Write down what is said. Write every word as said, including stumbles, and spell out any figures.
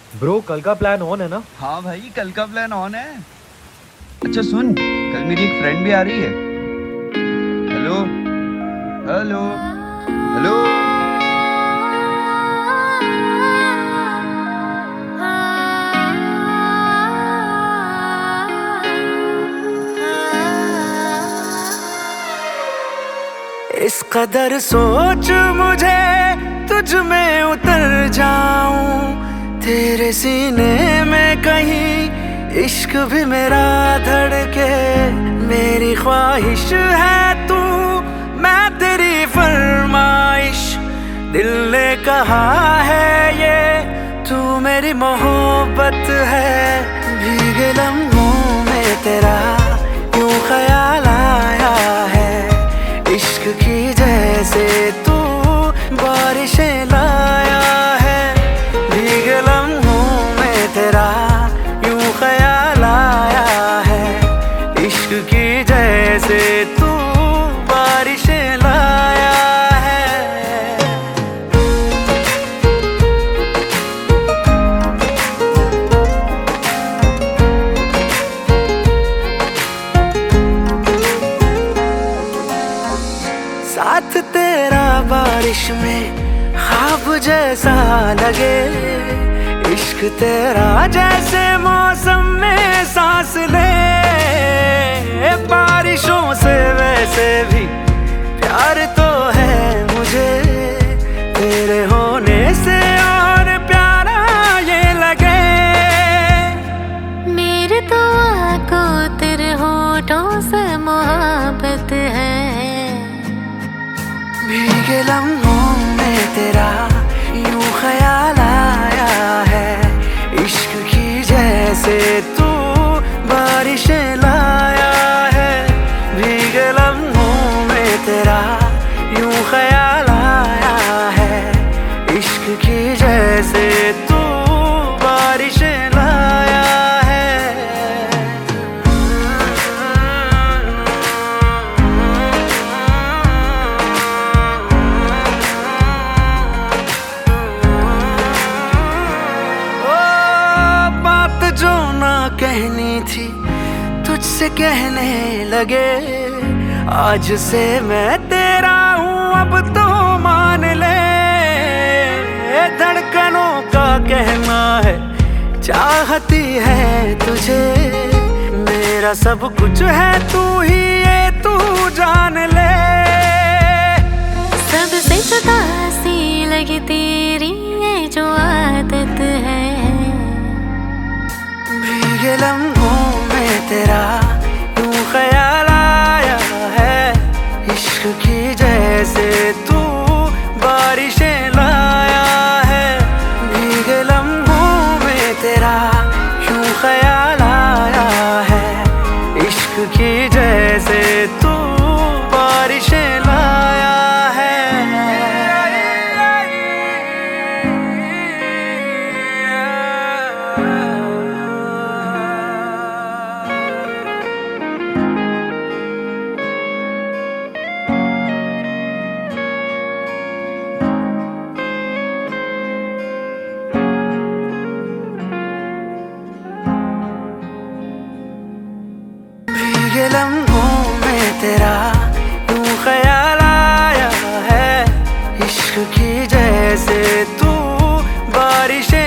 Bro, कल का plan on है ना? हाँ भाई, कल का प्लान ऑन है। अच्छा सुन, कल मेरी एक फ्रेंड भी आ रही है। Hello hello hello. इस कदर सोच मुझे तुझ में उतर जाऊं, तेरे सीने में कहीं इश्क भी मेरा धड़के। मेरी ख्वाहिश है तू, मैं तेरी फरमाइश। दिल ने कहा है ये तू मेरी मोहब्बत है। भीगे लम्हों में तेरा यूं ख्याल आया है। इश्क की जैसे तू बारिशें लाया है। भीगे लम्हों में तेरा यूं ख्याल आया है। इश्क की जैसे तू बारिशें लाया है। साथ तेरा बारिश में ख्वाब जैसा लगे। इश्क तेरा जैसे मौसम में सांस ले। बारिशों से वैसे भी प्यार तो है मुझे। तेरे होने से और प्यारा ये लगे। मेरे तो आंखों तेरे होठों से मोहब्बत है। भीगे लम्हों में तेरा यूं ख्याल आया है। इश्क की जैसे तू बारिशें लाया है। भीगे लम्हों में तेरा यूं ख्याल आया है। इश्क की जैसे तू बारिशें लाया है। जो ना कहनी थी तुझसे कहने लगे। आज से मैं तेरा हूँ अब तो मान ले। धड़कनों का कहना है चाहती है तुझे। मेरा सब कुछ है तू ही ये तू जान ले। सबसे जुदा सी लगी तेरी ये जो आदत है। भीगे लम्हों में तेरा यूं ख्याल आया है। इश्क की जैसे तू बारिशें लाया है। भीगे लम्हों में तेरा यूं ख्याल आया है। इश्क की जैसे तू बारिशें लाया है। भीगे लम्हों में तेरा यूं ख्याल आया है। इश्क की जैसे तू बारिशें